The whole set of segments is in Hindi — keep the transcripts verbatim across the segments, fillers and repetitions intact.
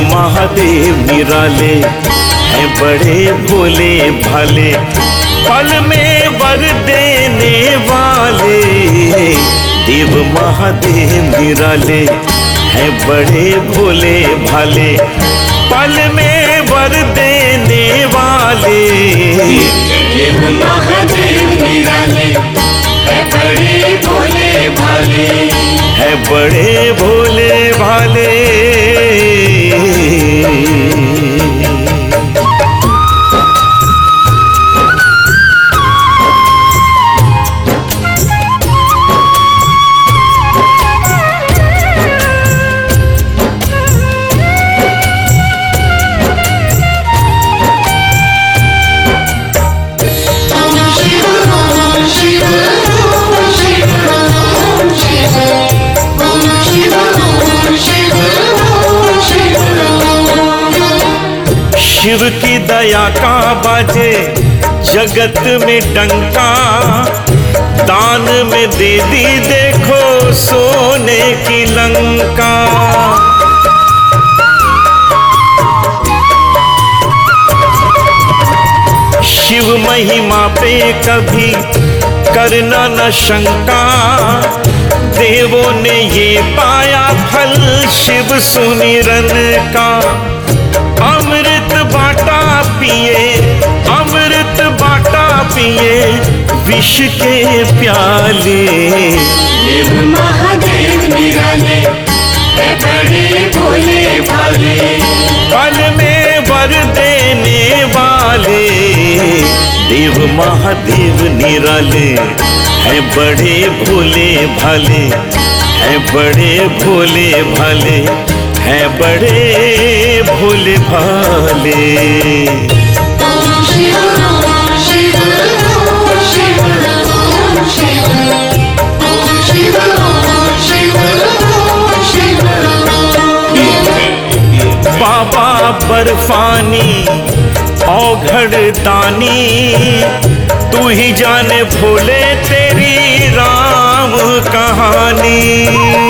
महादेव निराले हैं बड़े भोले भाले, पल में वर देने वाले। देव महादेव निराले हैं बड़े भोले भाले, पल में वर देने वाले। देव महादेव निराले हैं बड़े भोले भाले, हैं बड़े भोले भाले। शिव की दया का बाजे जगत में डंका, दान में दे दी देखो सोने की लंका। शिव महिमा पे कभी करना न शंका, देवों ने ये पाया फल शिव सुमिरन का। अमृत बाटा पिए, अमृत बाटा पिए विष के प्याले। देव महादेव निराले हैं बड़े भोले भाले, पल में वर देने वाले। देव महादेव निराले हैं बड़े भोले भाले, हैं बड़े भोले भाले, हैं बड़े भोले भाले। ओम शिव ओम शिव ओम शिव ओम शिव ओम शिव ओम शिव ओम शिव। बाबा बर्फानी औघड़ दानी, तू ही जाने भोले तेरी राम कहानी।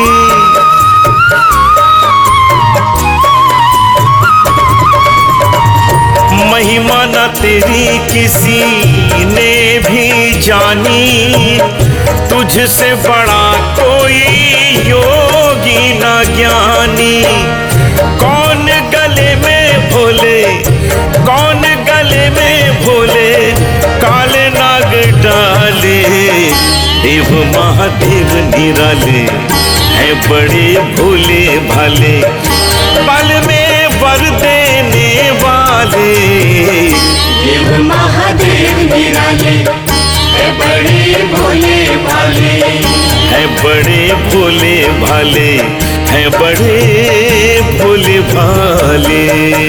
महिमा न तेरी किसी ने भी जानी, तुझसे बड़ा कोई योगी न ज्ञानी। कौन गले में भोले, कौन गले में भोले काले नाग डाले। देव महादेव निराले हैं बड़े भोले भाले, पल में वर देने वाले। देव महादेव निराले हैं बड़े भोले भाले, हैं बड़े भोले भाले, हैं बड़े भोले भाले।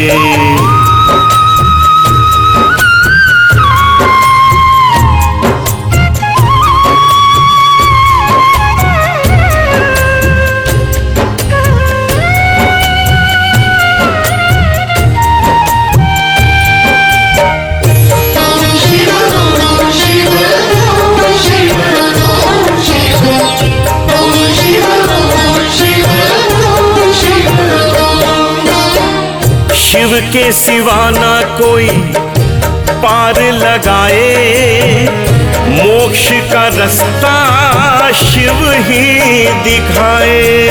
शिव के सिवा ना कोई पार लगाए, मोक्ष का रास्ता शिव ही दिखाए।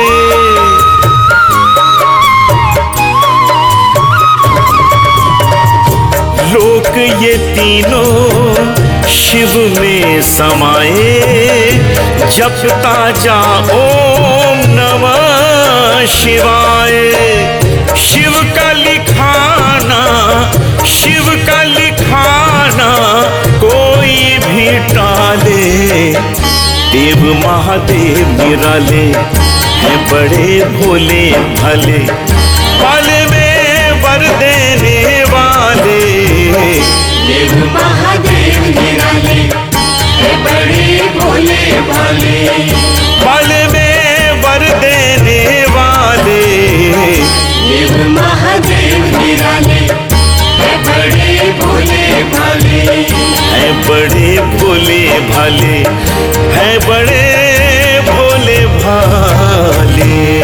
लोक ये तीनों शिव में समाए, जपता जा ओम नमः शिवाय। शिव का लिखाना, शिव का लिखाना कोई भी टाले। देव महादेव निराले हैं बड़े भोले भाले, पल में वर देने वाले। देव महादेव निराले हैं बड़े भोले भाले, पल में वर देने वाले। देव महादेव निराले हैं बड़े भोले भाले, हैं बड़े भोले भाले, हैं बड़े भोले भाले।